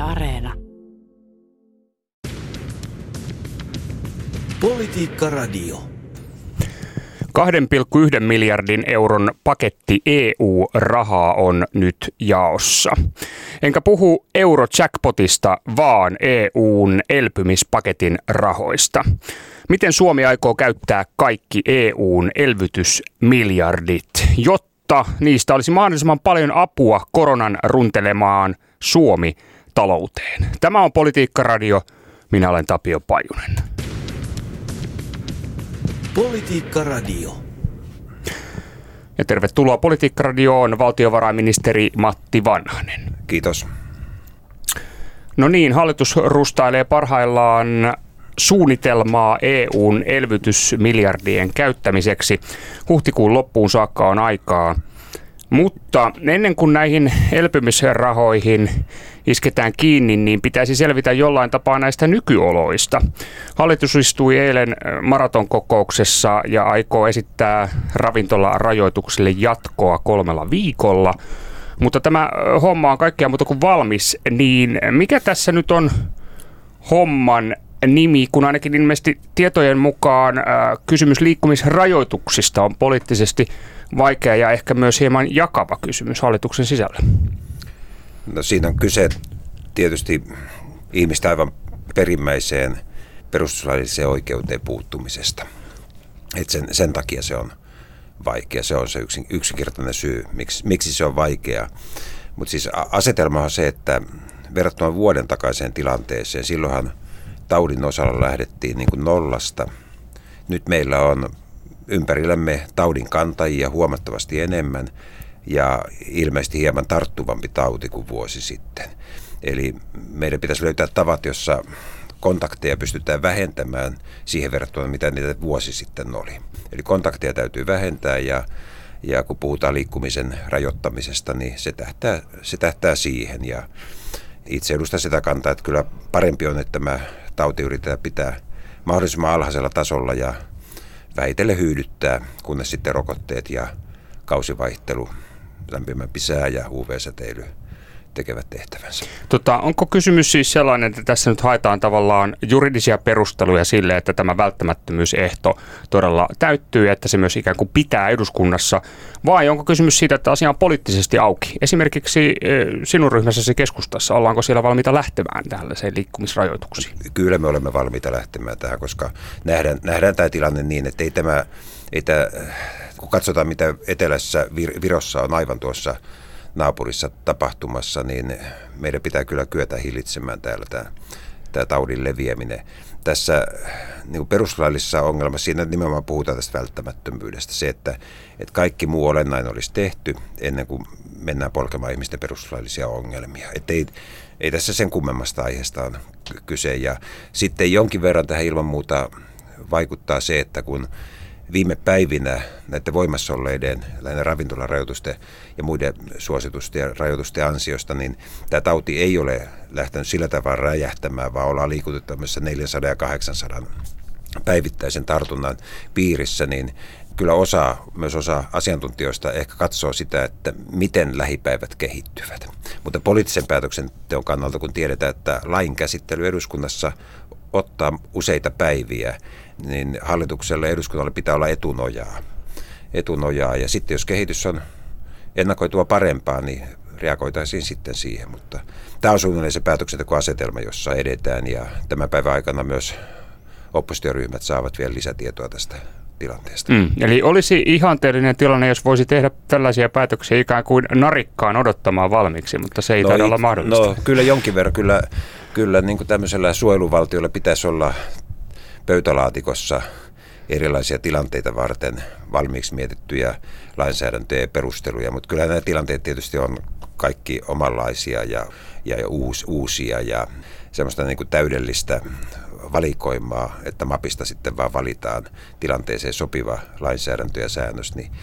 Areena. Politiikka Radio. 2,1 miljardin euron paketti EU-rahaa on nyt jaossa. Enkä puhu eurojackpotista, vaan EUn elpymispaketin rahoista. Miten Suomi aikoo käyttää kaikki EUn elvytysmiljardit, jotta niistä olisi mahdollisimman paljon apua koronan runtelemaan Suomi-talouteen? Tämä on Politiikka Radio. Minä olen Tapio Pajunen. Politiikka Radio. Ja tervetuloa Politiikka Radioon valtiovarainministeri Matti Vanhanen. Kiitos. No niin, hallitus rustailee parhaillaan suunnitelmaa EUn elvytysmiljardien käyttämiseksi. Huhtikuun loppuun saakka on aikaa. Mutta ennen kuin näihin elpymisrahoihin isketään kiinni, niin pitäisi selvitä jollain tapaa näistä nykyoloista. Hallitus istui eilen maratonkokouksessa ja aikoo esittää ravintolarajoituksille jatkoa 3 viikolla. Mutta tämä homma on kaikkea muuta kuin valmis, niin mikä tässä nyt on homman nimi, kun ainakin ilmeisesti tietojen mukaan kysymys liikkumisrajoituksista on poliittisesti vaikea ja ehkä myös hieman jakava kysymys hallituksen sisällä? No, siinä on kyse tietysti ihmistä aivan perimmäiseen perustuslailliseen oikeuteen puuttumisesta. Et sen takia se on vaikea. Se on se yksinkertainen syy, miksi se on vaikea. Mutta siis asetelma on se, että verrattuna vuoden takaiseen tilanteeseen, silloinhan taudin osalla lähdettiin niin kuin nollasta. Nyt meillä on ympärillämme taudin kantajia huomattavasti enemmän ja ilmeisesti hieman tarttuvampi tauti kuin vuosi sitten. Eli meidän pitäisi löytää tavat, jossa kontakteja pystytään vähentämään siihen verrattuna, mitä niitä vuosi sitten oli. Eli kontakteja täytyy vähentää ja kun puhutaan liikkumisen rajoittamisesta, niin se tähtää siihen. Ja itse edustan sitä kantaa, että kyllä parempi on, että tämä tauti yritetään pitää mahdollisimman alhaisella tasolla ja vähitellen hyydyttää, kunnes sitten rokotteet ja kausivaihtelu, lämpimämpi sää ja UV-säteily tekevät tehtävänsä. Onko kysymys siis sellainen, että tässä nyt haetaan tavallaan juridisia perusteluja sille, että tämä välttämättömyysehto todella täyttyy ja että se myös ikään kuin pitää eduskunnassa, vai onko kysymys siitä, että asia on poliittisesti auki? Esimerkiksi sinun ryhmässäsi keskustassa, ollaanko siellä valmiita lähtemään tällaiseen liikkumisrajoituksiin? Kyllä me olemme valmiita lähtemään tähän, koska nähdään tämä tilanne niin, että kun katsotaan mitä etelässä Virossa on aivan tuossa naapurissa tapahtumassa, niin meidän pitää kyllä kyetä hillitsemään täällä tämä taudin leviäminen. Tässä niin perustuslaillisessa ongelmassa siinä nimenomaan puhutaan tästä välttämättömyydestä. Se, että kaikki muu olennainen olisi tehty ennen kuin mennään polkemaan ihmisten perustuslaillisia ongelmia. Että ei tässä sen kummemmasta aiheesta on kyse. Ja sitten jonkin verran tähän ilman muuta vaikuttaa se, että kun viime päivinä näiden voimassa olleiden ravintolarajoitusten ja muiden suositusten ja rajoitusten ansiosta, niin tämä tauti ei ole lähtenyt sillä tavalla räjähtämään, vaan ollaan liikutettu tämmöisessä 400 ja 800 päivittäisen tartunnan piirissä, niin kyllä myös osa asiantuntijoista ehkä katsoo sitä, että miten lähipäivät kehittyvät. Mutta poliittisen päätöksenteon kannalta, kun tiedetään, että lain käsittely eduskunnassa ottaa useita päiviä, niin hallitukselle ja eduskunnalle pitää olla etunojaa. Ja sitten jos kehitys on ennakoitua parempaa, niin reagoitaisiin sitten siihen. Mutta tämä on suunnilleen se päätöksentekoasetelma, jossa edetään ja tämän päivän aikana myös oppositioryhmät saavat vielä lisätietoa tästä tilanteesta. Eli olisi ihanteellinen tilanne, jos voisi tehdä tällaisia päätöksiä ikään kuin narikkaan odottamaan valmiiksi, mutta se ei taida olla mahdollista. No kyllä jonkin verran. Kyllä niin kuin tämmöisellä suojeluvaltiolla pitäisi olla pöytälaatikossa erilaisia tilanteita varten valmiiksi mietittyjä lainsäädäntöjä ja perusteluja, mutta kyllä nämä tilanteet tietysti on kaikki omanlaisia ja uusia ja semmoista niin kuin täydellistä valikoimaa, että mapista sitten vaan valitaan tilanteeseen sopiva lainsäädäntö ja säännös, niin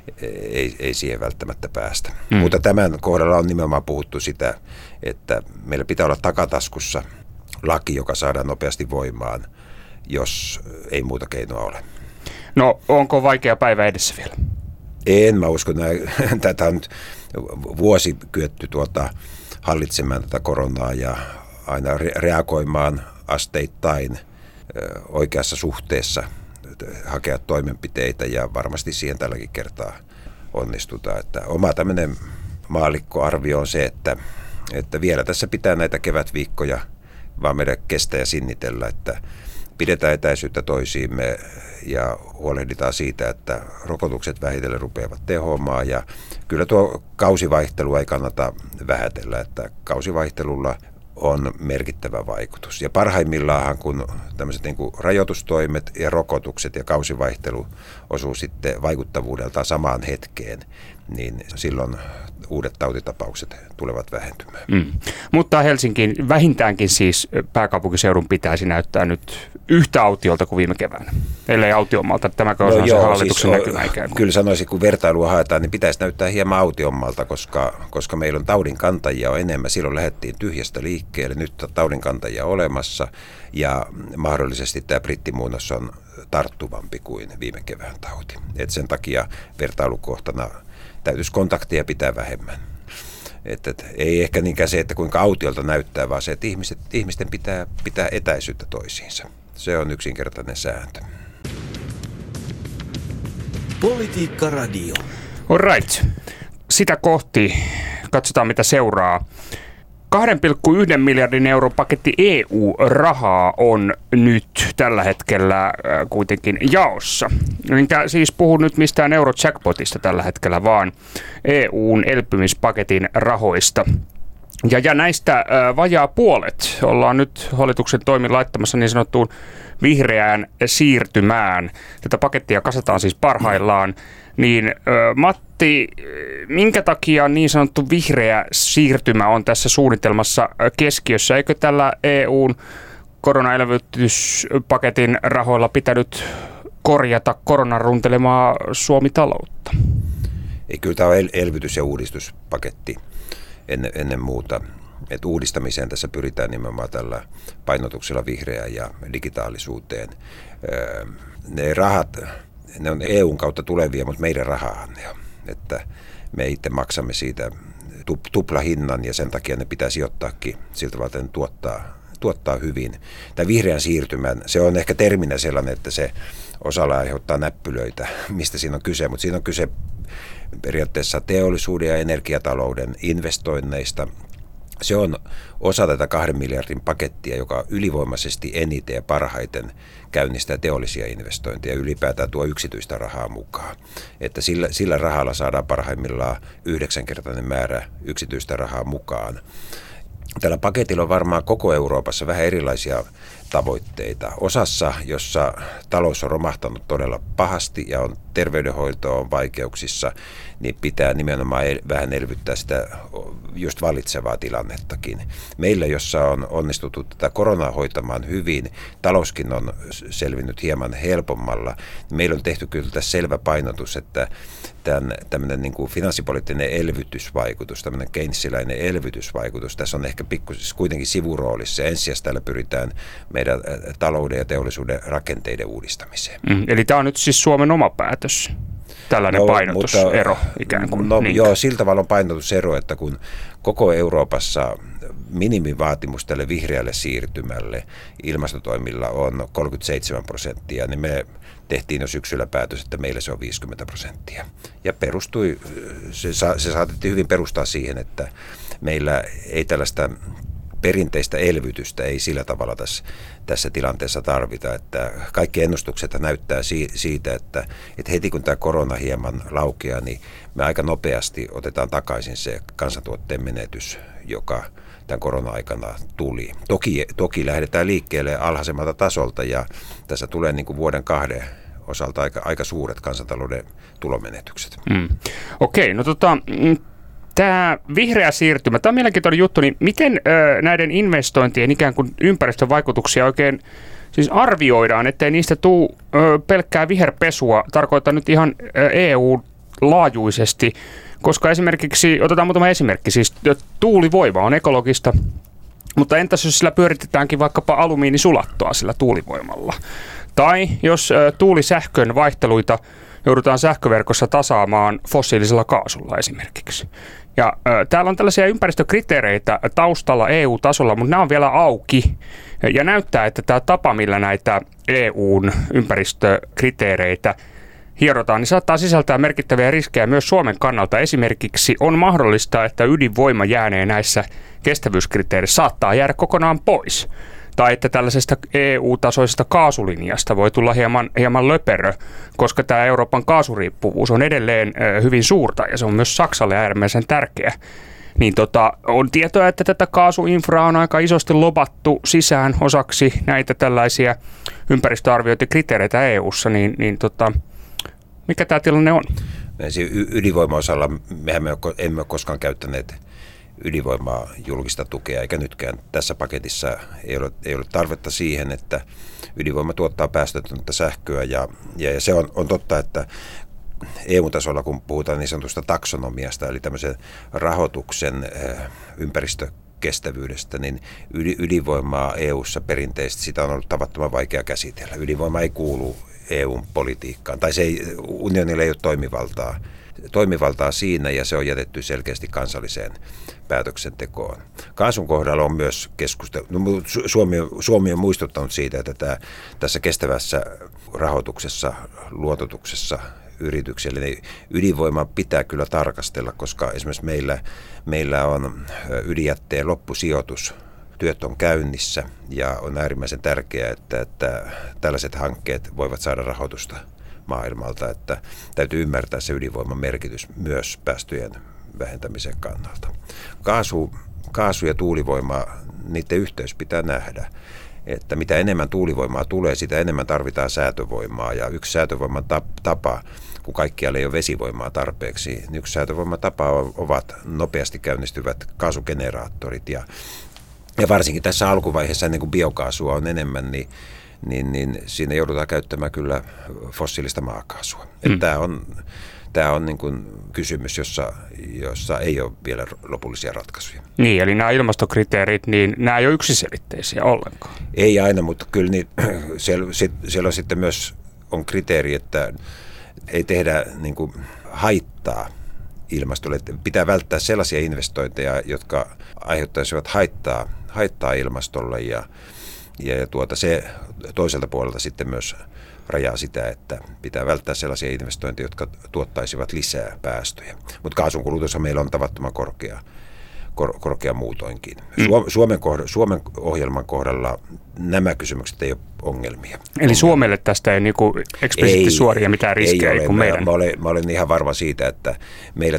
ei siihen välttämättä päästä. Mutta tämän kohdalla on nimenomaan puhuttu sitä, että meillä pitää olla takataskussa laki, joka saadaan nopeasti voimaan, jos ei muuta keinoa ole. No, onko vaikea päivä edessä vielä? Mä uskon, tätä on nyt vuosi kyetty hallitsemaan tätä koronaa ja aina reagoimaan asteittain oikeassa suhteessa, hakea toimenpiteitä ja varmasti siihen tälläkin kertaa onnistutaan. Että oma tämmöinen maallikkoarvio on se, että vielä tässä pitää näitä kevätviikkoja vaan meidän kestää ja sinnitellä, että pidetään etäisyyttä toisiimme ja huolehditaan siitä, että rokotukset vähitellen rupeavat tehoamaan. Ja kyllä tuo kausivaihtelua ei kannata vähätellä, että kausivaihtelulla on merkittävä vaikutus. Ja parhaimmillaan, kun tämmöiset niin kuin rajoitustoimet ja rokotukset ja kausivaihtelu osuu sitten vaikuttavuudeltaan samaan hetkeen, niin silloin uudet tautitapaukset tulevat vähentymään. Mutta Helsinkiin vähintäänkin siis pääkaupunkiseudun pitäisi näyttää nyt yhtä autiolta kuin viime keväänä, ellei autiommalta. Tämäkö on se hallituksen näkymä ikään kuin? Kyllä sanoisin, kun vertailua haetaan, niin pitäisi näyttää hieman autiommalta, koska meillä on taudinkantajia on enemmän. Silloin lähdettiin tyhjästä liikkeelle, nyt on taudinkantajia olemassa ja mahdollisesti tämä brittimuunnos on tarttuvampi kuin viime kevään tauti. Et sen takia vertailukohtana täytyisi kontakteja pitää vähemmän. Että ei ehkä niinkään se, että kuinka autiolta näyttää, vaan se, että ihmisten pitää etäisyyttä toisiinsa. Se on yksinkertainen sääntö. Politiikka Radio. All right. Sitä kohti katsotaan, mitä seuraa. 2,1 miljardin euron paketti EU-rahaa on nyt tällä hetkellä kuitenkin jaossa. Enkä siis puhu nyt mistään eurojackpotista tällä hetkellä, vaan EUn elpymispaketin rahoista. Ja näistä vajaa puolet ollaan nyt hallituksen toimin laittamassa niin sanottuun vihreään siirtymään. Tätä pakettia kasataan siis parhaillaan. Niin Matti, minkä takia niin sanottu vihreä siirtymä on tässä suunnitelmassa keskiössä? Eikö tällä EUn koronaelvytyspaketin rahoilla pitänyt korjata koronan runtelemaa Suomi-taloutta? Ei, kyllä tämä on elvytys- ja uudistuspaketti ennen muuta. Et uudistamiseen tässä pyritään nimenomaan tällä painotuksella vihreään ja digitaalisuuteen. Ne rahat, ne on EUn kautta tulevia, mutta meidän rahahan ne on. Että me itse maksamme siitä tuplahinnan ja sen takia ne pitää sijoittaakin siltä tavalla, että ne tuottaa hyvin. Tämä vihreän siirtymän, se on ehkä terminä sellainen, että se osalla aiheuttaa näppylöitä, mistä siinä on kyse, mutta siinä on kyse periaatteessa teollisuuden ja energiatalouden investoinneista. Se on osa tätä 2 miljardin pakettia, joka ylivoimaisesti eniten ja parhaiten käynnistää teollisia investointeja ja ylipäätään tuo yksityistä rahaa mukaan. Että sillä rahalla saadaan parhaimmillaan 9-kertainen määrä yksityistä rahaa mukaan. Tällä paketilla on varmaan koko Euroopassa vähän erilaisia tavoitteita. Osassa, jossa talous on romahtanut todella pahasti ja on terveydenhoito on vaikeuksissa, niin pitää nimenomaan vähän elvyttää sitä just vallitsevaa tilannettakin. Meillä, jossa on onnistuttu tätä koronaa hoitamaan hyvin, talouskin on selvinnyt hieman helpommalla, niin meillä on tehty kyllä tässä selvä painotus, että tämmöinen niin kuin finanssipoliittinen elvytysvaikutus, tämmöinen keynesiläinen elvytysvaikutus, tässä on ehkä pikkuisesti kuitenkin sivuroolissa. Ensisijaisesti täällä pyritään meidän talouden ja teollisuuden rakenteiden uudistamiseen. Eli tämä on nyt siis Suomen oma päätös, tällainen painotusero ikään kuin. Joo, sillä tavalla on painotusero, että kun koko Euroopassa minimivaatimus tälle vihreälle siirtymälle ilmastotoimilla on 37%, niin me tehtiin jo syksyllä päätös, että meillä se on 50%. Ja se saatettiin hyvin perustaa siihen, että meillä ei tällaista perinteistä elvytystä ei sillä tavalla tässä tilanteessa tarvita, että kaikki ennustukset näyttää siitä, että heti kun tämä korona hieman laukeaa, niin me aika nopeasti otetaan takaisin se kansantuotteen menetys, joka tämän korona-aikana tuli. Toki lähdetään liikkeelle alhaisemmalta tasolta ja tässä tulee niin kuin vuoden 2 osalta aika suuret kansantalouden tulomenetykset. Okei, no tämä vihreä siirtymä, tämä on mielenkiintoinen juttu, niin miten näiden investointien ikään kuin ympäristövaikutuksia oikein siis arvioidaan, ettei niistä tule pelkkää viherpesua, tarkoittaa nyt ihan EU-laajuisesti, koska esimerkiksi, otetaan muutama esimerkki, siis tuulivoima on ekologista, mutta entäs jos sillä pyöritetäänkin vaikkapa alumiinisulattoa sillä tuulivoimalla? Tai jos tuulisähkön vaihteluita joudutaan sähköverkossa tasaamaan fossiilisella kaasulla esimerkiksi. Ja täällä on tällaisia ympäristökriteereitä taustalla EU-tasolla, mutta nämä on vielä auki. Ja näyttää, että tämä tapa, millä näitä EUn ympäristökriteereitä hierotaan, niin saattaa sisältää merkittäviä riskejä myös Suomen kannalta. Esimerkiksi on mahdollista, että ydinvoima jäänee näissä kestävyyskriteereissä, saattaa jäädä kokonaan pois. Tai että tällaisesta EU-tasoisesta kaasulinjasta voi tulla hieman löperö, koska tämä Euroopan kaasuriippuvuus on edelleen hyvin suurta ja se on myös Saksalle äärimmäisen tärkeä. Niin on tietoa, että tätä kaasuinfraa on aika isosti lobattu sisään osaksi näitä tällaisia ympäristöarviointikriteereitä EU:ssa, mikä tämä tilanne on? Ydinvoima-osalla mehän emme ole koskaan käyttäneet ydinvoimaa julkista tukea, eikä nytkään tässä paketissa ei ole tarvetta siihen, että ydinvoima tuottaa päästötöntä sähköä. Ja se on totta, että EU-tasolla, kun puhutaan niin sanotusta taksonomiasta, eli tämmöisen rahoituksen ympäristökestävyydestä, niin ydinvoimaa EU:ssa perinteisesti sitä on ollut tavattoman vaikea käsitellä. Ydinvoima ei kuulu EUn politiikkaan, tai unionilla ei ole toimivaltaa siinä, ja se on jätetty selkeästi kansalliseen päätöksentekoon. Kaasun kohdalla on myös keskustelu. Suomi on muistuttanut siitä, että tässä kestävässä rahoituksessa, luototuksessa yrityksille, niin ydinvoimaa pitää kyllä tarkastella, koska esimerkiksi meillä on ydinjätteen loppusijoitus. Työt on käynnissä ja on äärimmäisen tärkeää, että tällaiset hankkeet voivat saada rahoitusta maailmalta, että täytyy ymmärtää se ydinvoiman merkitys myös päästöjen vähentämisen kannalta. Kaasu ja tuulivoima, niiden yhteys pitää nähdä, että mitä enemmän tuulivoimaa tulee, sitä enemmän tarvitaan säätövoimaa, ja yksi säätövoiman tapa, kun kaikkialla ei ole vesivoimaa tarpeeksi, niin yksi säätövoiman tapa ovat nopeasti käynnistyvät kaasugeneraattorit, ja varsinkin tässä alkuvaiheessa, ennen kuin biokaasua on enemmän, niin siinä joudutaan käyttämään kyllä fossiilista maakaasua. Tämä on niin kuin kysymys, jossa ei ole vielä lopullisia ratkaisuja. Niin, eli nämä ilmastokriteerit, niin nämä ei ole yksiselitteisiä ollenkaan. Ei aina, mutta kyllä siellä on sitten myös on kriteeri, että ei tehdä niin kuin haittaa ilmastolle. Pitää välttää sellaisia investointeja, jotka aiheuttaisivat haittaa ilmastolle, ja se toiselta puolelta sitten myös rajaa sitä, että pitää välttää sellaisia investointeja, jotka tuottaisivat lisää päästöjä. Mutta kaasun kulutushan meillä on tavattoman korkea muutoinkin. Suomen ohjelman kohdalla nämä kysymykset ei ole ongelmia. Eli Suomelle tästä ei niinku eksplisiitti suoria mitään riskejä kuin meidän? Mä olen ihan varma siitä, että meillä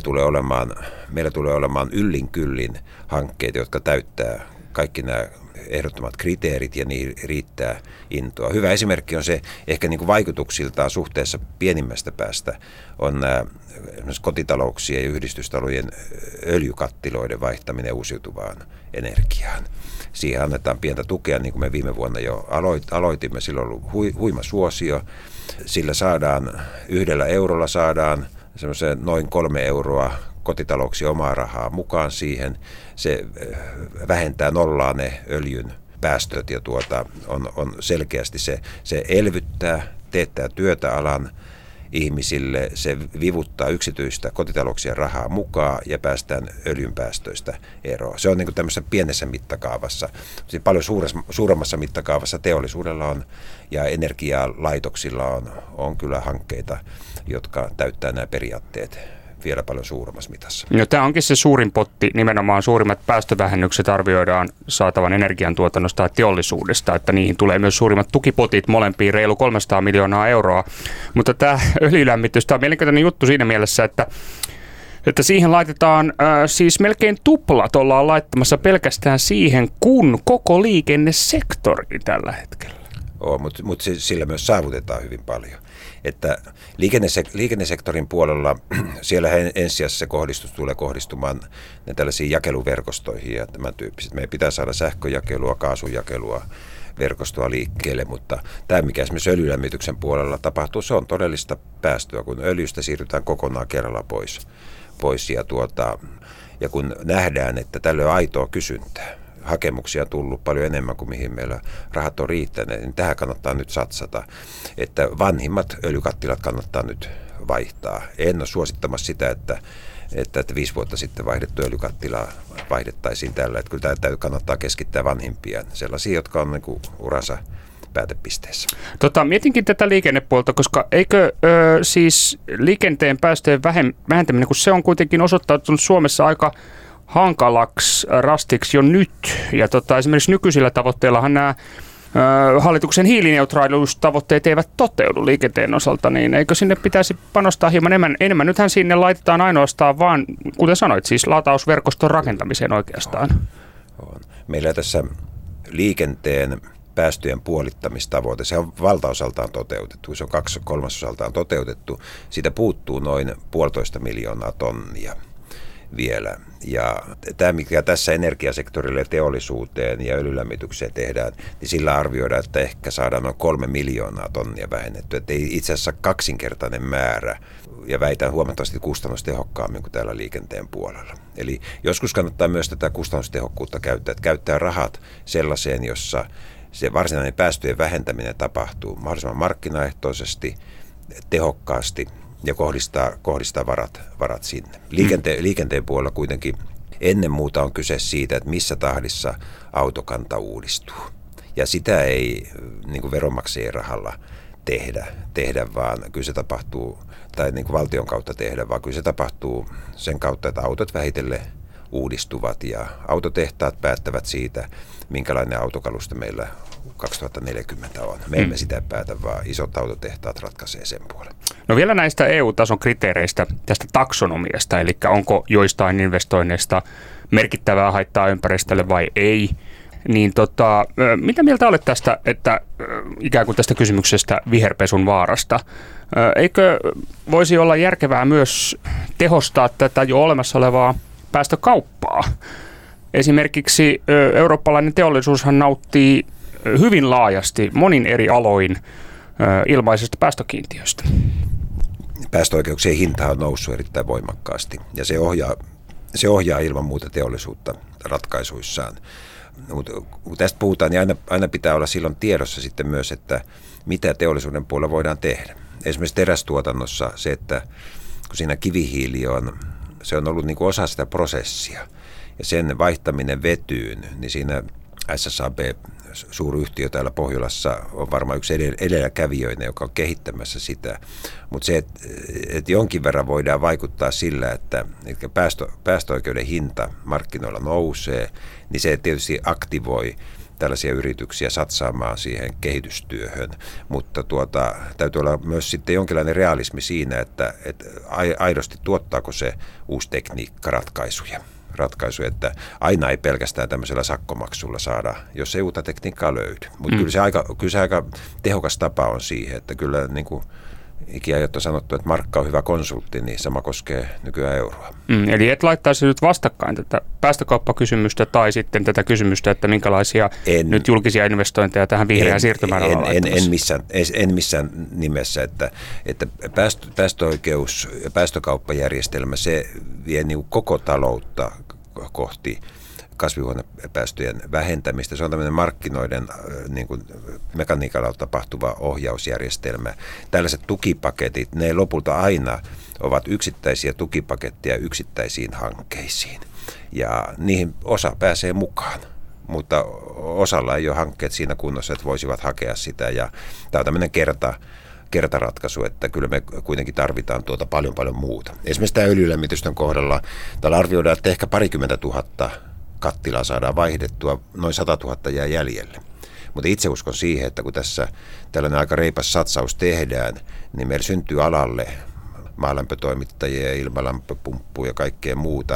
tulee olemaan yllin kyllin hankkeita, jotka täyttää kaikki nämä ehdottomat kriteerit, ja niihin riittää intoa. Hyvä esimerkki on se, ehkä niin kuin vaikutuksiltaan suhteessa pienimmästä päästä on nämä kotitalouksien ja yhdistystalojen öljykattiloiden vaihtaminen uusiutuvaan energiaan. Siihen annetaan pientä tukea, niin kuin me viime vuonna jo aloitimme. Sillä on ollut huima suosio. Sillä saadaan 1 eurolla semmoisen noin 3 euroa kotitalouksia omaa rahaa mukaan siihen. Se vähentää nollaa ne öljyn päästöt, ja on selkeästi se elvyttää, teettää työtä alan ihmisille, se vivuttaa yksityistä kotitalouksien rahaa mukaan ja päästään öljyn päästöistä eroon. Se on niin kuin tämmöisessä pienessä mittakaavassa. Paljon suuremmassa mittakaavassa teollisuudella on ja energialaitoksilla on kyllä hankkeita, jotka täyttää nämä periaatteet vielä paljon suuremmassa mitassa. No, tämä onkin se suurin potti, nimenomaan suurimmat päästövähennykset arvioidaan saatavan energiantuotannosta ja teollisuudesta, että niihin tulee myös suurimmat tukipotit molempiin, reilu 300 miljoonaa euroa. Mutta tämä öljylämmitys, tämä on mielenkiintoinen juttu siinä mielessä, että siihen laitetaan siis melkein tuplat ollaan laittamassa pelkästään siihen, kun koko liikennesektori tällä hetkellä. Mutta sillä myös saavutetaan hyvin paljon. Että liikennesektorin puolella siellä ensisijaisesti se kohdistus tulee kohdistumaan tällaisiin jakeluverkostoihin ja tämän tyyppiset. Meidän pitää saada sähköjakelua, kaasujakelua, verkostoa liikkeelle, mutta tämä, mikä esimerkiksi öljylämmityksen puolella tapahtuu, se on todellista päästöä, kun öljystä siirrytään kokonaan kerralla pois ja kun nähdään, että tälle on aitoa kysyntää, hakemuksia on tullut paljon enemmän kuin mihin meillä rahat on riittäneet, niin tähän kannattaa nyt satsata, että vanhimmat öljykattilat kannattaa nyt vaihtaa. En ole suosittamassa sitä, että 5 vuotta sitten vaihdettu öljykattila vaihdettaisiin tällä. Että kyllä tämä kannattaa keskittää vanhimpia, sellaisia, jotka on niin kuin uransa päätepisteessä. Mietinkin tätä liikennepuolta, koska eikö siis liikenteen päästöjen vähentäminen, kun se on kuitenkin osoittautunut Suomessa aika hankalaksi rastiksi jo nyt. Ja esimerkiksi nykyisillä tavoitteillahan nämä hallituksen hiilineutraaliustavoitteet eivät toteudu liikenteen osalta, niin eikö sinne pitäisi panostaa hieman enemmän? Nythän sinne laitetaan ainoastaan vaan, kuten sanoit, siis latausverkoston rakentamiseen oikeastaan. On. Meillä tässä liikenteen päästöjen puolittamistavoite, se on valtaosaltaan toteutettu, se on 2/3 toteutettu, siitä puuttuu noin 1,5 miljoonaa tonnia vielä. Ja tämä, mikä tässä energiasektorille, teollisuuteen ja öljylämmitykseen tehdään, niin sillä arvioidaan, että ehkä saadaan noin 3 miljoonaa tonnia vähennettyä. Että ei itse asiassa kaksinkertainen määrä, ja väitän huomattavasti kustannustehokkaammin kuin täällä liikenteen puolella. Eli joskus kannattaa myös tätä kustannustehokkuutta käyttää, että käyttää rahat sellaiseen, jossa se varsinainen päästöjen vähentäminen tapahtuu mahdollisimman markkinaehtoisesti, tehokkaasti ja kohdistaa varat sinne. Liikenteen puolella kuitenkin ennen muuta on kyse siitä, että missä tahdissa autokanta uudistuu. Ja sitä ei niin kuin veronmaksajien rahalla tehdä, vaan kyllä se tapahtuu, tai niin kuin valtion kautta tehdä, vaan kyllä se tapahtuu sen kautta, että autot vähitellen uudistuvat ja autotehtaat päättävät siitä, minkälainen autokalusto meillä 2040 on. Me emme sitä päätä, vaan isot autotehtaat ratkaisee sen puolen. No vielä näistä EU-tason kriteereistä, tästä taksonomiasta, eli onko joistain investoinneista merkittävää haittaa ympäristölle vai ei, niin mitä mieltä olet tästä, että ikään kuin tästä kysymyksestä viherpesun vaarasta? Eikö voisi olla järkevää myös tehostaa tätä jo olemassa olevaa päästökauppaa? Esimerkiksi eurooppalainen teollisuushan nauttii hyvin laajasti monin eri aloin ilmaisesta päästökiintiöstä. Päästöoikeuksien hinta on noussut erittäin voimakkaasti ja se ohjaa ilman muuta teollisuutta ratkaisuissaan. Mutta kun tästä puhutaan, niin aina pitää olla silloin tiedossa sitten myös, että mitä teollisuuden puolella voidaan tehdä. Esimerkiksi terästuotannossa se, että kun siinä kivihiili se on ollut niin kuin osa sitä prosessia ja sen vaihtaminen vetyyn, niin siinä SSAB, suuryhtiö täällä Pohjolassa, on varmaan yksi edelläkävijöinen, joka on kehittämässä sitä. Mutta se, että jonkin verran voidaan vaikuttaa sillä, että päästöoikeuden hinta markkinoilla nousee, niin se tietysti aktivoi tällaisia yrityksiä satsaamaan siihen kehitystyöhön. Mutta täytyy olla myös sitten jonkinlainen realismi siinä, että aidosti tuottaako se uusi tekniikka ratkaisu, että aina ei pelkästään tämmöisellä sakkomaksulla saada, jos ei uutta tekniikkaa löydy. Mutta kyllä se aika tehokas tapa on siihen, että kyllä niin kuin ikiajat on sanottu, että markka on hyvä konsultti, niin sama koskee nykyään euroa. Eli et laittaisi nyt vastakkain tätä päästökauppakysymystä tai sitten tätä kysymystä, että minkälaisia nyt julkisia investointeja tähän vihreään siirtymään ollaan laittamassa? En missään nimessä, että päästöoikeus ja päästökauppajärjestelmä, se vie niin koko taloutta kohti kasvihuonepäästöjen vähentämistä. Se on tämmöinen markkinoiden niin kuin mekaniikalla tapahtuva ohjausjärjestelmä. Tällaiset tukipaketit, ne lopulta aina ovat yksittäisiä tukipaketteja yksittäisiin hankkeisiin. Ja niihin osa pääsee mukaan, mutta osalla ei ole hankkeet siinä kunnossa, että voisivat hakea sitä. Ja tämä on tämmöinen kertaratkaisu, että kyllä me kuitenkin tarvitaan paljon muuta. Esimerkiksi tämä öljylämmitysten kohdalla täällä arvioidaan, että ehkä 20 000 kattilaa saadaan vaihdettua, noin 100 000 jää jäljelle. Mutta itse uskon siihen, että kun tässä tällainen aika reipas satsaus tehdään, niin meillä syntyy alalle maalämpötoimittajia, ilmalämpöpumppuja ja kaikkea muuta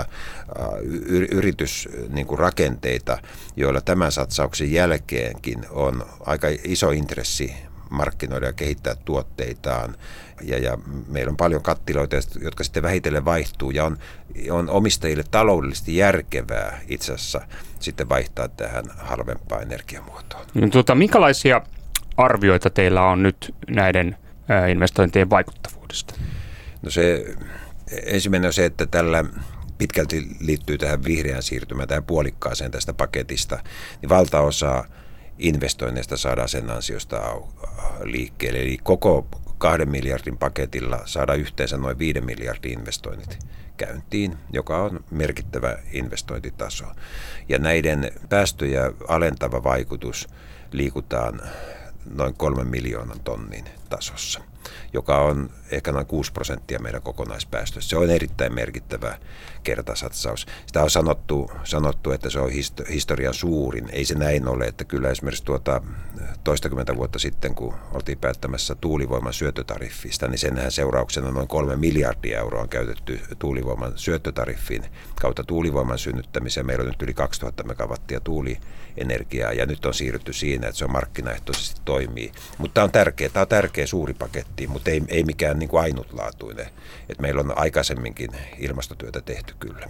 yritysrakenteita, joilla tämän satsauksen jälkeenkin on aika iso intressi markkinoida ja kehittää tuotteitaan. Ja meillä on paljon kattiloita, jotka sitten vähitellen vaihtuu ja on omistajille taloudellisesti järkevää itse asiassa sitten vaihtaa tähän halvempaan energiamuotoon. Minkälaisia arvioita teillä on nyt näiden investointien vaikuttavuudesta? No se ensimmäinen on se, että tällä pitkälti liittyy tähän vihreään siirtymään, tähän puolikkaaseen tästä paketista, niin valtaosa investoinneista saadaan sen ansiosta liikkeelle. Eli koko 2 miljardin paketilla saada yhteensä noin 5 miljardin investoinnit käyntiin, joka on merkittävä investointitaso. Ja näiden päästöjä alentava vaikutus liikutaan noin 3 miljoonan tonnin tasossa, joka on ehkä noin 6% meidän kokonaispäästöistä. Se on erittäin merkittävä kertasatsaus. Sitä on sanottu että se on historian suurin. Ei se näin ole, että kyllä esimerkiksi toistakymmentä vuotta sitten, kun oltiin päättämässä tuulivoiman syöttötariffista, niin senhän seurauksena noin 3 miljardia euroa on käytetty tuulivoiman syöttötariffin kautta tuulivoiman synnyttämiseen. Meillä on nyt yli 2000 megawattia tuulienergiaa ja nyt on siirrytty siinä, että se on markkinaehtoisesti toimii. Mutta tämä on tärkeä suuri paketti, mutta ei mikään niin kuin ainutlaatuinen. Et meillä on aikaisemminkin ilmastotyötä tehty kyllä.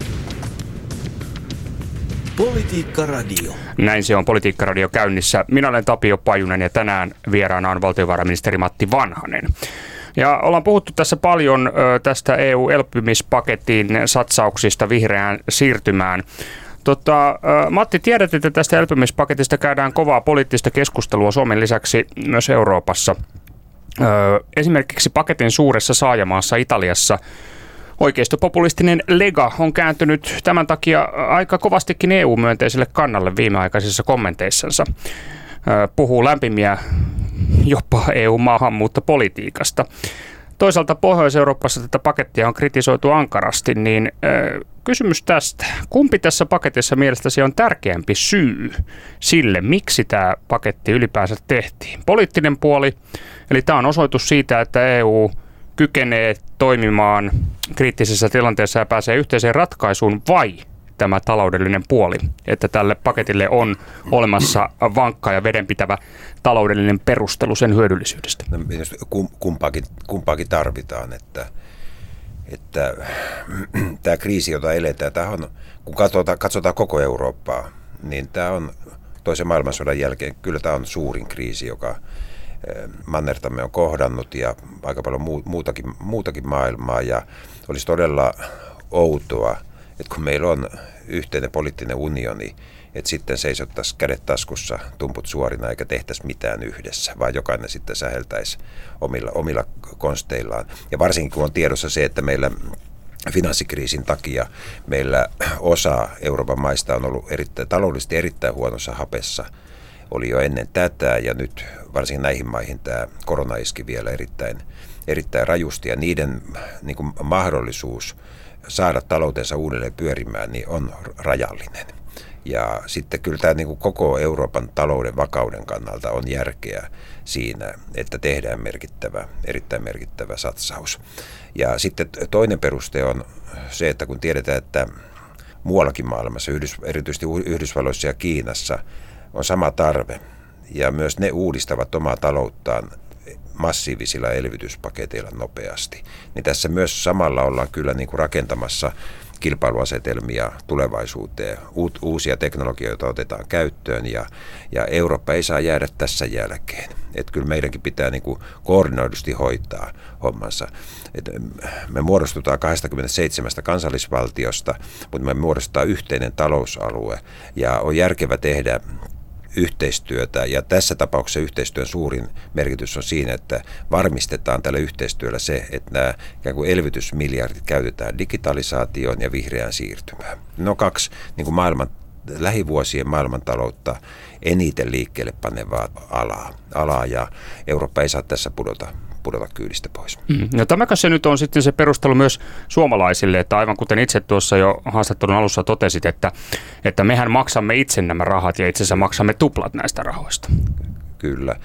Politiikka Radio. Näin se on Politiikka Radio käynnissä. Minä olen Tapio Pajunen ja tänään vieraana on valtiovarainministeri Matti Vanhanen. Ja ollaan puhuttu tässä paljon tästä EU-elpymispaketin satsauksista vihreään siirtymään. Matti, tiedät, että tästä elpymispaketista käydään kovaa poliittista keskustelua Suomen lisäksi myös Euroopassa. Esimerkiksi paketin suuressa saajamaassa Italiassa oikeistopopulistinen Lega on kääntynyt tämän takia aika kovastikin EU-myönteiselle kannalle viimeaikaisissa kommenteissansa. Puhuu lämpimiä jopa EU-maahanmuuttopolitiikasta. Toisaalta Pohjois-Euroopassa tätä pakettia on kritisoitu ankarasti, niin kysymys tästä. Kumpi tässä paketissa mielestäsi on tärkeämpi syy sille, miksi tämä paketti ylipäänsä tehtiin? Poliittinen puoli, eli tämä on osoitus siitä, että EU kykenee toimimaan kriittisessä tilanteessa ja pääsee yhteiseen ratkaisuun, vai tämä taloudellinen puoli, että tälle paketille on olemassa vankka ja vedenpitävä taloudellinen perustelu sen hyödyllisyydestä? No, kumpaakin tarvitaan, että tämä kriisi, jota eletään, kun katsotaan koko Eurooppaa, niin tämä on toisen maailmansodan jälkeen, kyllä tämä on suurin kriisi, joka mannertamme on kohdannut ja aika paljon muutakin maailmaa, ja olisi todella outoa, että kun meillä on yhteinen poliittinen unioni, että sitten seisottaisiin kädet taskussa, tumput suorina eikä tehtäisi mitään yhdessä, vaan jokainen sitten säheltäisi omilla konsteillaan. Ja varsinkin kun on tiedossa se, että meillä finanssikriisin takia meillä osa Euroopan maista on ollut taloudellisesti erittäin huonossa hapessa, oli jo ennen tätä, ja nyt varsinkin näihin maihin tämä korona iski vielä erittäin rajusti, ja niiden niin kuin mahdollisuus saada taloutensa uudelleen pyörimään niin on rajallinen. Ja sitten kyllä tämä niin kuin koko Euroopan talouden vakauden kannalta on järkeä siinä, että tehdään erittäin merkittävä satsaus. Ja sitten toinen peruste on se, että kun tiedetään, että muuallakin maailmassa, erityisesti Yhdysvalloissa ja Kiinassa, on sama tarve, ja myös ne uudistavat omaa talouttaan massiivisilla elvytyspaketeilla nopeasti, niin tässä myös samalla ollaan kyllä niin kuin rakentamassa kilpailuasetelmia tulevaisuuteen, uusia teknologioita otetaan käyttöön, ja Eurooppa ei saa jäädä tässä jälkeen. Että kyllä meidänkin pitää niin kuin koordinoidusti hoitaa hommansa. Me muodostutaan 27 kansallisvaltiosta, mutta me muodostetaan yhteinen talousalue, ja on järkevä tehdä yhteistyötä, ja tässä tapauksessa yhteistyön suurin merkitys on siinä, että varmistetaan tällä yhteistyöllä se, että nämä ikään kuin elvytysmiljardit käytetään digitalisaatioon ja vihreään siirtymään. No kaksi niin kuin lähivuosien maailmantaloutta eniten liikkeelle panevaa alaa, ja Eurooppa ei saa tässä pudota kyydistä pois. No tämäkö se nyt on sitten se perustelu myös suomalaisille, että aivan kuten itse tuossa jo haastattelun alussa totesit, että mehän maksamme itse nämä rahat ja itse asiassa maksamme tuplat näistä rahoista. Kyllä.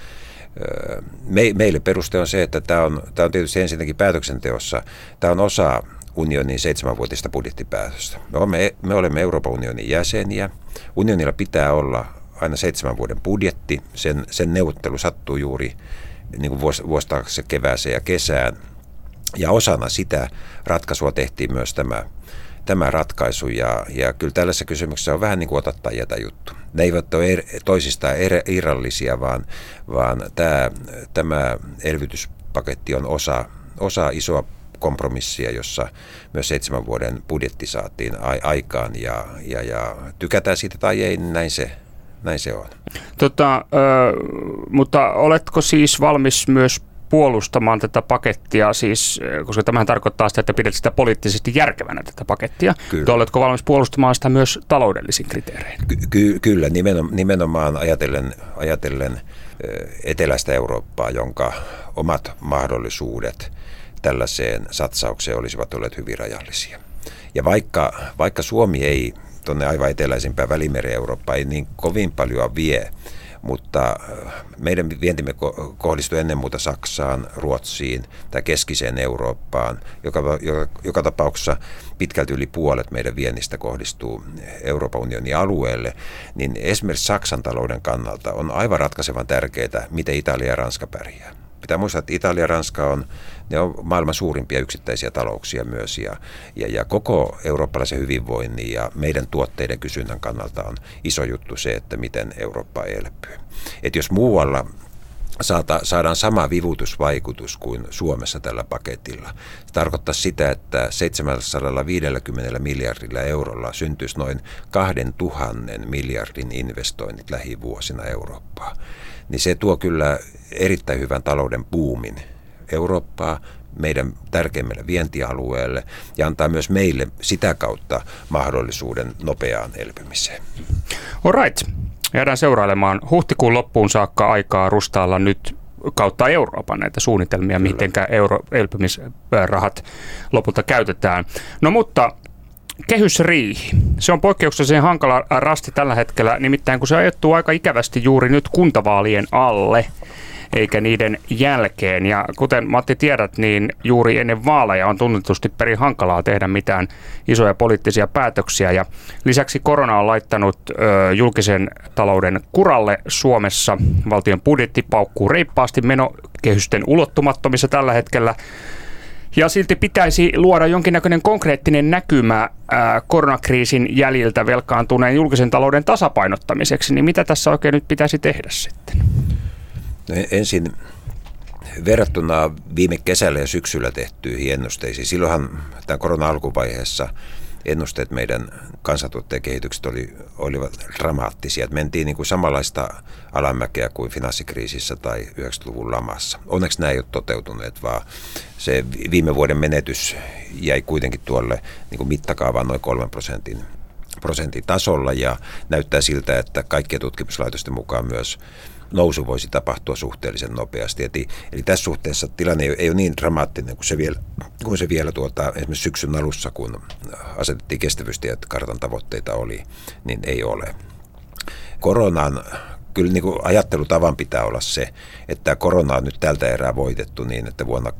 Meille peruste on se, että tämä on tietysti ensinnäkin päätöksenteossa, tämä on osa unionin 7-vuotista budjettipäätöstä. Me olemme Euroopan unionin jäseniä. Unionilla pitää olla aina 7 vuoden budjetti. Sen neuvottelu sattuu juuri niin kuin vuosi taakse kevääseen ja kesään. Ja osana sitä ratkaisua tehtiin myös tämä ratkaisu. Ja kyllä tällaisessa kysymyksessä on vähän niin kuin ota tai jätä juttu. Ne eivät ole toisistaan irrallisia, vaan tämä elvytyspaketti on osa isoa kompromissia, jossa myös 7 vuoden budjetti saatiin aikaan. Ja tykätään siitä tai ei, niin näin se on. Mutta oletko siis valmis myös puolustamaan tätä pakettia, siis, koska tämähän tarkoittaa sitä, että pidät sitä poliittisesti järkevänä tätä pakettia. Kyllä. Oletko valmis puolustamaan sitä myös taloudellisin kriteerein? Kyllä, nimenomaan ajatellen eteläistä Eurooppaa, jonka omat mahdollisuudet tällaiseen satsaukseen olisivat olleet hyvin rajallisia. Ja vaikka Suomi ei tuonne aivan eteläisimpään Välimeren Eurooppaan ei niin kovin paljon vie, mutta meidän vientimme kohdistuu ennen muuta Saksaan, Ruotsiin tai keskiseen Eurooppaan. Joka tapauksessa pitkälti yli puolet meidän viennistä kohdistuu Euroopan unionin alueelle, niin esimerkiksi Saksan talouden kannalta on aivan ratkaisevan tärkeää, miten Italia ja Ranska pärjää. Pitää muistaa, että Italia ja Ranska on maailman suurimpia yksittäisiä talouksia myös ja koko eurooppalaisen hyvinvoinnin ja meidän tuotteiden kysynnän kannalta on iso juttu se, että miten Eurooppa elpyy. Että jos muualla saadaan sama vivutusvaikutus kuin Suomessa tällä paketilla, se tarkoittaa sitä, että 750 miljardilla eurolla syntyisi noin 2000 miljardin investoinnit lähivuosina Eurooppaan. Niin se tuo kyllä erittäin hyvän talouden boomin Eurooppaa, meidän tärkeimmälle vientialueelle ja antaa myös meille sitä kautta mahdollisuuden nopeaan elpymiseen. All right. Jäädään seurailemaan huhtikuun loppuun saakka aikaa rustailla nyt kautta Euroopan näitä suunnitelmia, mitenkä elpymisrahat lopulta käytetään. No mutta kehysriihi. Se on poikkeuksellisen hankala rasti tällä hetkellä, nimittäin kun se ajettuu aika ikävästi juuri nyt kuntavaalien alle, eikä niiden jälkeen. Ja kuten Matti tiedät, niin juuri ennen vaaleja on tunnetusti perin hankalaa tehdä mitään isoja poliittisia päätöksiä. Ja lisäksi korona on laittanut julkisen talouden kuralle Suomessa. Valtion budjetti paukkuu reippaasti menokehysten ulottumattomissa tällä hetkellä. Ja silti pitäisi luoda jonkinnäköinen konkreettinen näkymä koronakriisin jäljiltä velkaantuneen julkisen talouden tasapainottamiseksi. Niin mitä tässä oikein nyt pitäisi tehdä sitten? No ensin verrattuna viime kesällä ja syksyllä tehtyihin ennusteisiin. Silloinhan tämän korona-alkuvaiheessa ennusteet meidän kansantuotteen kehitykset olivat dramaattisia. Mentiin niin kuin samanlaista alamäkeä kuin finanssikriisissä tai 90-luvun lamassa. Onneksi nämä ei ole toteutuneet, vaan se viime vuoden menetys jäi kuitenkin tuolle niin kuin mittakaavaan noin 3% tasolla ja näyttää siltä, että kaikkien tutkimuslaitosten mukaan myös nousu voisi tapahtua suhteellisen nopeasti. Eli tässä suhteessa tilanne ei ole niin dramaattinen kuin se vielä esimerkiksi syksyn alussa, kun asetettiin kestävyystiekartan tavoitteita oli, niin ei ole. Koronan kyllä niin kuin ajattelutavan pitää olla se, että korona on nyt tältä erää voitettu niin, että vuoden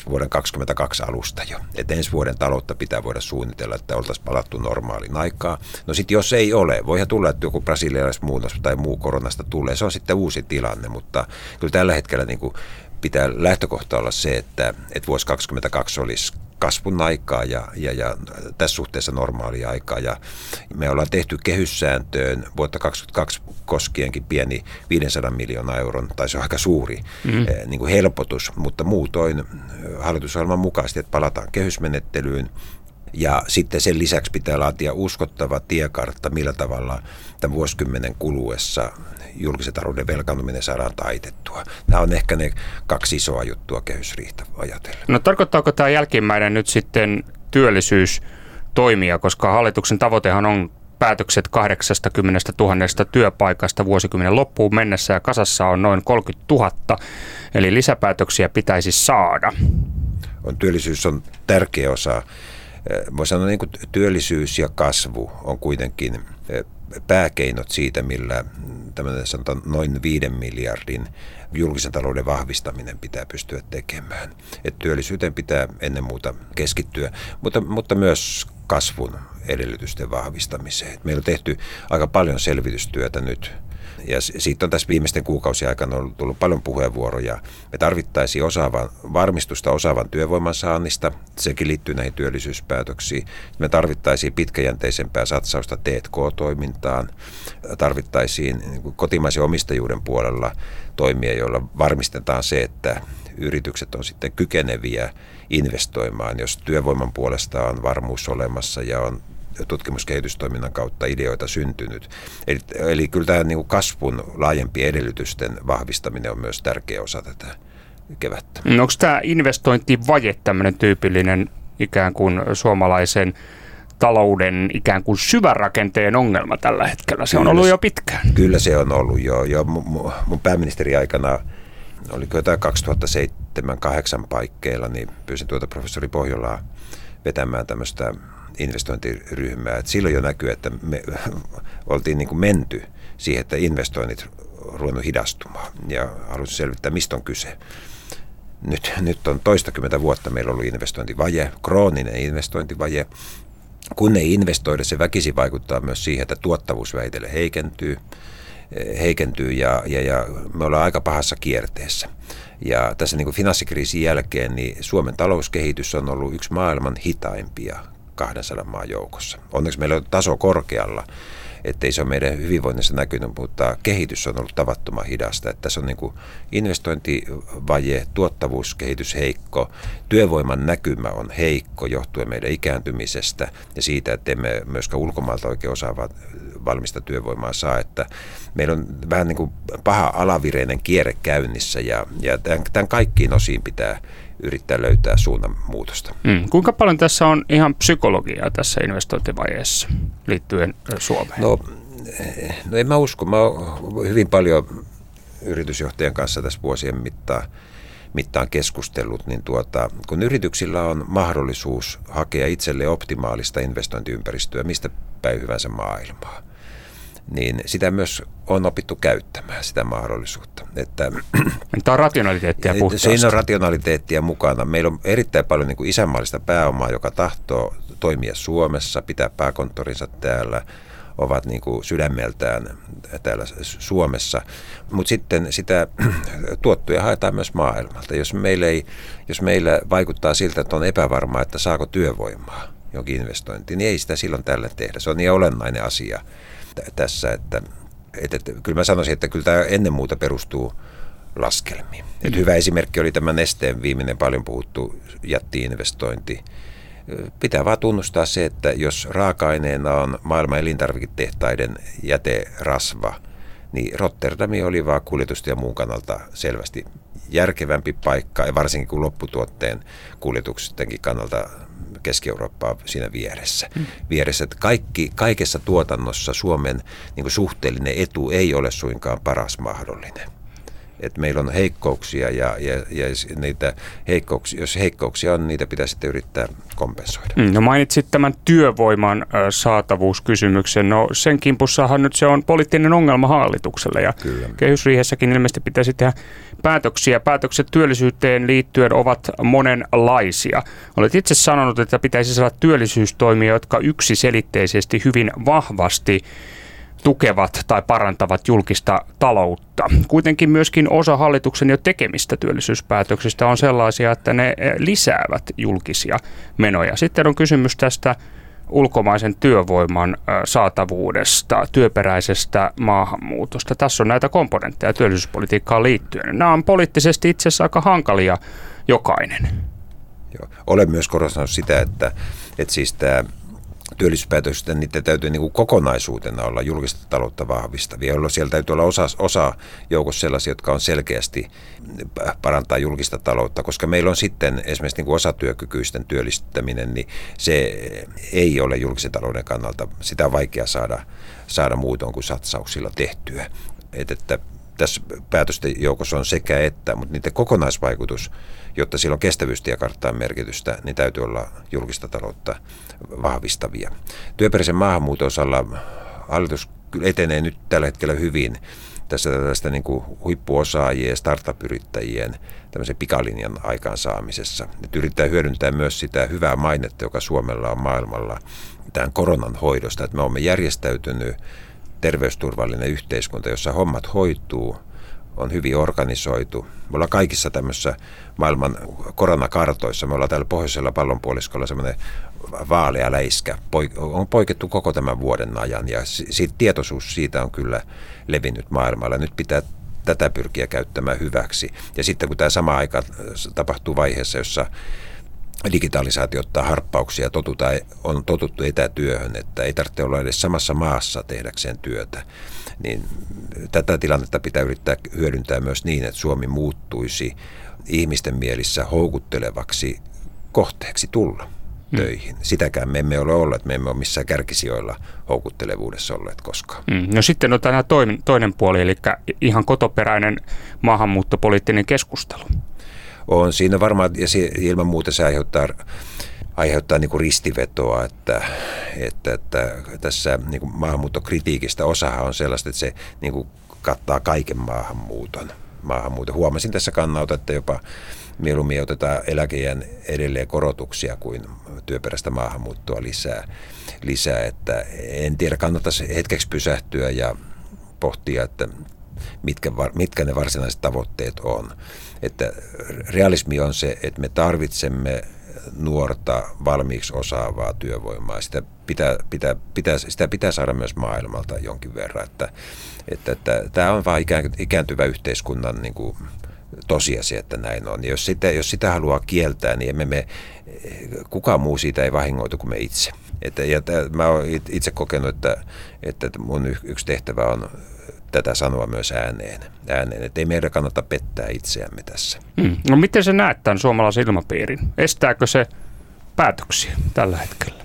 2022 alusta jo. Että ensi vuoden taloutta pitää voida suunnitella, että oltaisiin palattu normaaliin aikaan. No sitten jos ei ole, voihan tulla, että joku brasilialaismuunnos tai muu koronasta tulee. Se on sitten uusi tilanne, mutta kyllä tällä hetkellä niin kuin pitää lähtökohta olla se, että vuosi 2022 olisi kasvun aikaa ja tässä suhteessa normaalia aikaa. Ja me ollaan tehty kehyssääntöön vuotta 2022 koskienkin pieni 500 miljoonaa euron, tai se on aika suuri niin kuin helpotus, mutta muutoin hallitusohjelman mukaisesti, että palataan kehysmenettelyyn. Ja sitten sen lisäksi pitää laatia uskottava tiekartta, millä tavalla tämän vuosikymmenen kuluessa julkisen talouden velkaantuminen saadaan taitettua. Nämä on ehkä ne kaksi isoa juttua kehysriihtä ajatellen. No tarkoittaako tämä jälkimmäinen nyt sitten työllisyystoimia, koska hallituksen tavoitehan on päätökset 80 000 työpaikasta vuosikymmenen loppuun mennessä ja kasassa on noin 30 000, eli lisäpäätöksiä pitäisi saada. Työllisyys on tärkeä osa. Voisi sanoa, niin kuin työllisyys ja kasvu on kuitenkin pääkeinot siitä, millä tämmöinen sanotaan noin 5 miljardin julkisen talouden vahvistaminen pitää pystyä tekemään. Et työllisyyteen pitää ennen muuta keskittyä, mutta myös kasvun edellytysten vahvistamiseen. Meillä on tehty aika paljon selvitystyötä nyt. Ja siitä on tässä viimeisten kuukausien aikana tullut paljon puheenvuoroja. Me tarvittaisiin varmistusta osaavan työvoiman saannista. Sekin liittyy näihin työllisyyspäätöksiin. Me tarvittaisiin pitkäjänteisempää satsausta T&K-toimintaan. Tarvittaisiin kotimaisen omistajuuden puolella toimia, joilla varmistetaan se, että yritykset on sitten kykeneviä investoimaan, jos työvoiman puolesta on varmuus olemassa ja on tutkimuskehitystoiminnan kautta ideoita syntynyt. Eli kyllä tämä niin kuin kasvun laajempien edellytysten vahvistaminen on myös tärkeä osa tätä kevättä. Onko tämä investointivaje tämmöinen tyypillinen ikään kuin suomalaisen talouden ikään kuin syvärakenteen ongelma tällä hetkellä? Se on ollut jo pitkään. Kyllä se on ollut jo. Mun pääministeriaikana, oliko jotain 2007-2008 paikkeilla, niin pyysin professori Pohjolaa vetämään tämmöistä investointiryhmää. Et silloin jo näkyy, että me oltiin niin kuin menty siihen, että investoinnit ruvennut hidastumaan. Ja halusin selvittää, mistä on kyse. Nyt on toistakymmentä vuotta meillä on ollut investointivaje, krooninen investointivaje. Kun ei investoida, se väkisin vaikuttaa myös siihen, että tuottavuus vähitellen heikentyy ja me ollaan aika pahassa kierteessä. Ja tässä niin kuin finanssikriisin jälkeen niin Suomen talouskehitys on ollut yksi maailman hitaimpia 200 maan joukossa. Onneksi meillä on taso korkealla, ettei se ole meidän hyvinvoinnissa näkynyt, mutta kehitys on ollut tavattoman hidasta. Että tässä on niin kuin investointivaje, tuottavuuskehitys heikko, työvoiman näkymä on heikko johtuen meidän ikääntymisestä ja siitä, että emme myöskään ulkomailta oikein osaavaa valmista työvoimaa saa. Että meillä on vähän niin kuin paha alavireinen kierre käynnissä ja tämän kaikkiin osiin pitää yrittää löytää suunnanmuutosta. Kuinka paljon tässä on ihan psykologiaa tässä investointivajeessa liittyen Suomeen? No en mä usko. Mä oon hyvin paljon yritysjohtajan kanssa tässä vuosien mittaan keskustellut, niin kun yrityksillä on mahdollisuus hakea itselleen optimaalista investointiympäristöä mistä päin hyvänsä maailmaa, niin sitä myös on opittu käyttämään, sitä mahdollisuutta. Tämä on rationaliteettia puhtaasti. Siinä on rationaliteettia mukana. Meillä on erittäin paljon niin kuin isänmaallista pääomaa, joka tahtoo toimia Suomessa, pitää pääkonttorinsa täällä, ovat niin kuin sydämeltään täällä Suomessa. Mutta sitten sitä tuottoja haetaan myös maailmalta. Jos meillä vaikuttaa siltä, että on epävarmaa, että saako työvoimaa jonkin investointiin, niin ei sitä silloin tällä tehdä. Se on niin olennainen asia tässä, että kyllä mä sanoisin, että kyllä tämä ennen muuta perustuu laskelmiin. Hyvä esimerkki oli tämä Nesteen viimeinen paljon puhuttu jätti-investointi. Pitää vaan tunnustaa se, että jos raaka-aineena on maailman elintarviketehtaiden jäterasva, niin Rotterdami oli vaan kuljetusta ja muun kannalta selvästi järkevämpi paikka, ja varsinkin kun lopputuotteen kuljetuksenkin kannalta Keski-Eurooppaa siinä vieressä. Että kaikessa tuotannossa Suomen niin kuin suhteellinen etu ei ole suinkaan paras mahdollinen. Että meillä on heikkouksia ja niitä heikkouksia, jos heikkouksia on, niitä pitää sitten yrittää kompensoida. No mainitsit tämän työvoiman saatavuuskysymyksen. No sen kimpussahan nyt se on poliittinen ongelma hallitukselle ja kyllä. Kehysriihessäkin ilmeisesti pitäisi tehdä päätöksiä. Päätökset työllisyyteen liittyen ovat monenlaisia. Olet itse sanonut, että pitäisi saada työllisyystoimia, jotka yksiselitteisesti hyvin vahvasti tukevat tai parantavat julkista taloutta. Kuitenkin myöskin osa hallituksen jo tekemistä työllisyyspäätöksistä on sellaisia, että ne lisäävät julkisia menoja. Sitten on kysymys tästä ulkomaisen työvoiman saatavuudesta, työperäisestä maahanmuutosta. Tässä on näitä komponentteja työllisyyspolitiikkaan liittyen. Nämä on poliittisesti itse asiassa aika hankalia jokainen. Joo. Olen myös korostanut sitä, että siis tämä työllisyyspäätöksistä, niitä täytyy niin kuin kokonaisuutena olla julkista taloutta vahvistavia, jolloin siellä täytyy olla osa joukossa sellaisia, jotka on selkeästi parantaa julkista taloutta, koska meillä on sitten esimerkiksi niin kuin osatyökykyisten työllistäminen, niin se ei ole julkisen talouden kannalta, sitä on vaikea saada muutoin kuin satsauksilla tehtyä. Että tässä päätösten joukossa on sekä että, mutta niiden kokonaisvaikutus, jotta sillä on kestävyystiekarttaan merkitystä, niin täytyy olla julkista taloutta vahvistavia. Työperäisen maahanmuuton osalla hallitus etenee nyt tällä hetkellä hyvin tässä tällaista niin kuin huippuosaajien ja startup-yrittäjien tämmöisen pikalinjan aikaansaamisessa. Nyt yritetään hyödyntää myös sitä hyvää mainetta, joka Suomella on maailmalla tämän koronan hoidosta, että me olemme järjestäytynyt terveysturvallinen yhteiskunta, jossa hommat hoituu, on hyvin organisoitu. Me ollaan kaikissa tämmöisissä maailman koronakartoissa, me ollaan täällä pohjoisella pallonpuoliskolla semmoinen vaalea läiskä, on poikettu koko tämän vuoden ajan ja tietoisuus siitä on kyllä levinnyt maailmalla. Nyt pitää tätä pyrkiä käyttämään hyväksi. Ja sitten kun tämä sama aika tapahtuu vaiheessa, jossa digitalisaatio ottaa harppauksia, on totuttu etätyöhön, että ei tarvitse olla edes samassa maassa tehdäkseen työtä. Niin tätä tilannetta pitää yrittää hyödyntää myös niin, että Suomi muuttuisi ihmisten mielissä houkuttelevaksi kohteeksi tulla töihin. Sitäkään me emme ole olleet, me emme ole missään kärkisijoilla houkuttelevuudessa olleet koskaan. No sitten on tämä toinen puoli, eli ihan kotoperäinen maahanmuuttopoliittinen keskustelu. On siinä varmaan, ja ilman muuta se aiheuttaa niin kuin ristivetoa, että tässä niin kuin maahanmuuttokritiikistä osahan on sellaista, että se niin kuin kattaa kaiken maahanmuuton. Huomasin tässä kannalta, että jopa mieluummin otetaan eläkeiän edelleen korotuksia kuin työperäistä maahanmuuttoa lisää, että en tiedä, kannattaisi hetkeksi pysähtyä ja pohtia, että mitkä ne varsinaiset tavoitteet on. Että realismi on se, että me tarvitsemme nuorta, valmiiksi osaavaa työvoimaa. Sitä pitää saada myös maailmalta jonkin verran, että tämä on vain ikääntyvä yhteiskunnan niin kuin tosiasia, että näin on. Ja jos sitä haluaa kieltää, niin kukaan muu siitä ei vahingoitu kuin me itse. Mä oon itse kokenut, että mun yksi tehtävä on tätä sanoa myös ääneen, että ei meidän kannata pettää itseämme tässä. No miten sä näet tämän suomalaisen ilmapiirin? Estääkö se päätöksiä tällä hetkellä?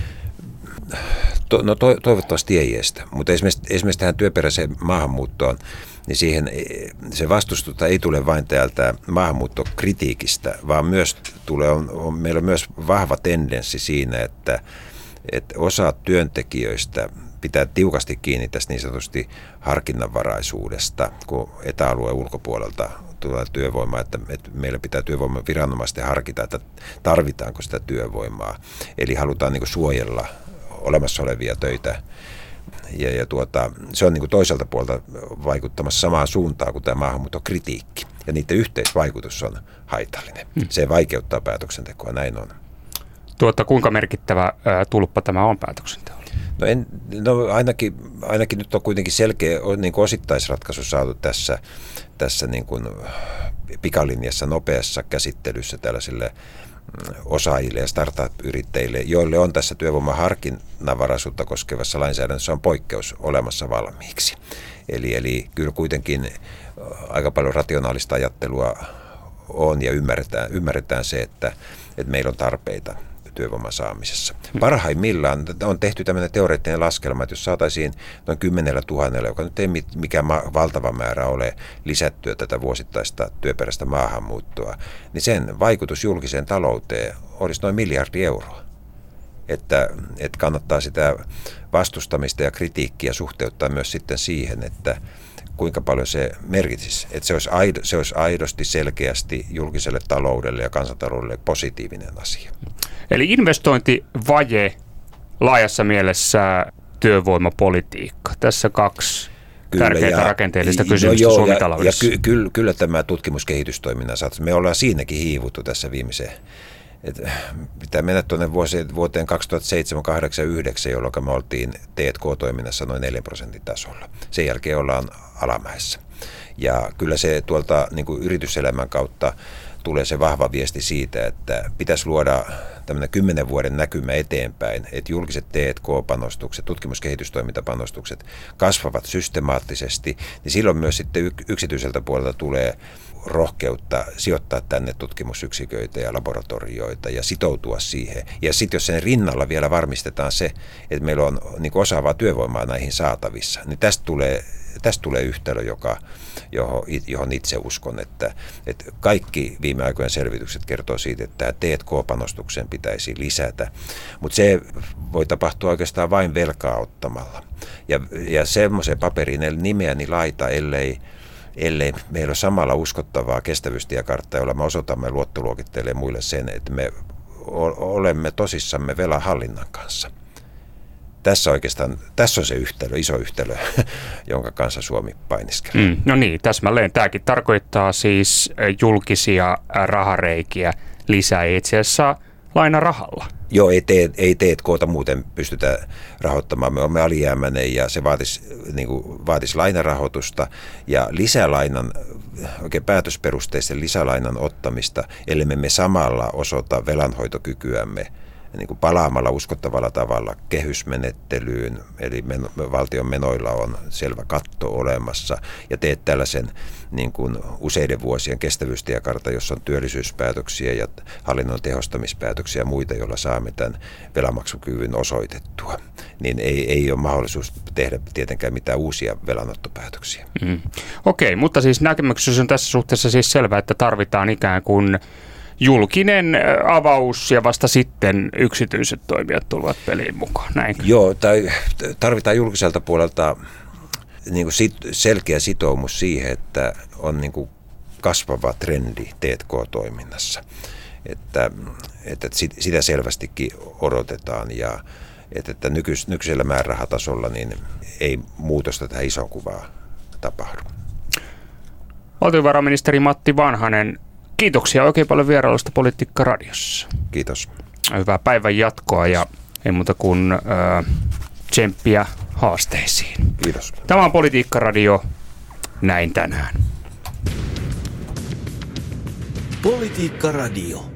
Toivottavasti ei estä, mutta esimerkiksi tähän työperäiseen maahanmuuttoon, niin siihen se vastustusta ei tule vain täältä maahanmuuttokritiikistä, vaan myös meillä on myös vahva tendenssi siinä, että osa työntekijöistä pitää tiukasti kiinni tästä niin sanotusti harkinnanvaraisuudesta, kun etäalueen ulkopuolelta tulee työvoimaa, että meillä pitää työvoimaviranomaisten harkita, että tarvitaanko sitä työvoimaa. Eli halutaan niin kuin suojella olemassa olevia töitä. Se on niin kuin toiselta puolelta vaikuttamassa samaan suuntaan kuin tämä maahanmuuttokritiikki. Ja niiden yhteisvaikutus on haitallinen. Se vaikeuttaa päätöksentekoa, näin on. Kuinka merkittävä tulppa tämä on päätöksenteolla? Ainakin nyt on kuitenkin selkeä niin kuin osittaisratkaisu saatu tässä niin kuin pikalinjassa nopeassa käsittelyssä tällaisille osaajille ja startup-yrittäjille, joille on tässä työvoiman harkinnanvaraisuutta koskevassa lainsäädännössä on poikkeus olemassa valmiiksi. Eli kyllä kuitenkin aika paljon rationaalista ajattelua on ja ymmärretään se, että meillä on tarpeita työvoiman saamisessa. Parhaimmillaan on tehty tämmöinen teoreettinen laskelma, että jos saataisiin noin 10 000, joka nyt ei mikään valtava määrä ole lisättyä tätä vuosittaista työperäistä maahanmuuttoa, niin sen vaikutus julkiseen talouteen olisi noin 1 miljardi euroa. Että kannattaa sitä vastustamista ja kritiikkiä suhteuttaa myös sitten siihen, että kuinka paljon se merkitsisi, että se olisi aidosti selkeästi julkiselle taloudelle ja kansantaloudelle positiivinen asia. Eli investointivaje laajassa mielessä työvoimapolitiikka. Tässä 2 tärkeää rakenteellista kysymystä Suomi-taloudessa. Kyllä tämä tutkimuskehitystoiminnan saattaa. Me ollaan siinäkin hiivuttu tässä viimeiseen. Pitää mennä tuonne vuoteen 2007, 2008, 2009, jolloin me oltiin T&K-toiminnassa noin 4% tasolla. Sen jälkeen ollaan alamäessä. Ja kyllä se tuolta niin kuin yrityselämän kautta tulee se vahva viesti siitä, että pitäisi luoda tämmöinen 10 vuoden näkymä eteenpäin, että julkiset T&K-panostukset, tutkimuskehitystoimintapanostukset kasvavat systemaattisesti, niin silloin myös sitten yksityiseltä puolelta tulee rohkeutta sijoittaa tänne tutkimusyksiköitä ja laboratorioita ja sitoutua siihen. Ja sitten jos sen rinnalla vielä varmistetaan se, että meillä on niin kuin osaavaa työvoimaa näihin saatavissa, niin tästä tulee yhtälö, johon itse uskon, että kaikki viime aikojen selvitykset kertoo siitä, että tämä T&K-panostukseen pitäisi lisätä, mutta se voi tapahtua oikeastaan vain velkaa ottamalla. Ja semmoisen paperiin nimeäni laita, ellei meillä ole samalla uskottavaa kestävyystiekarttaa, jolla me osoitamme luottoluokittajille muille sen, että me olemme tosissamme velan hallinnan kanssa. Tässä on se yhtälö, iso yhtälö, jonka kanssa Suomi painiskelee. No niin, täsmälleen. Tämäkin tarkoittaa siis julkisia rahareikiä lisää itse asiassa lainarahalla. Joo, ei T&K:ta muuten pystytä rahoittamaan. Me olemme alijäämäinen ja se vaatisi lainarahoitusta ja lisälainan, oikein päätösperusteisen lisälainan ottamista, ellei me samalla osoita velanhoitokykyämme niin kuin palaamalla uskottavalla tavalla kehysmenettelyyn, eli valtion menoilla on selvä katto olemassa, ja teet tällaisen niin kuin useiden vuosien kestävyystiekartta, jossa on työllisyyspäätöksiä ja hallinnon tehostamispäätöksiä ja muita, joilla saamme tämän velanmaksukyvyn osoitettua, niin ei ole mahdollisuus tehdä tietenkään mitään uusia velanottopäätöksiä. Okei, mutta siis näkemyksessä on tässä suhteessa siis selvä, että tarvitaan ikään kuin julkinen avaus ja vasta sitten yksityiset toimijat tulevat peliin mukaan, näinkö? Joo, tarvitaan julkiselta puolelta niin kuin selkeä sitoumus siihen, että on niin kuin kasvava trendi T&K-toiminnassa. Että sitä selvästikin odotetaan ja että nykyisellä määrärahatasolla niin ei muutosta tähän isoon kuvaan tapahdu. Valtiovarainministeri Matti Vanhanen, kiitoksia oikein paljon vierailusta Politiikka Radiossa. Kiitos. Hyvää päivän jatkoa ja ei muuta kuin tsemppiä haasteisiin. Kiitos. Tämä on Politiikka Radio, näin tänään. Politiikka Radio.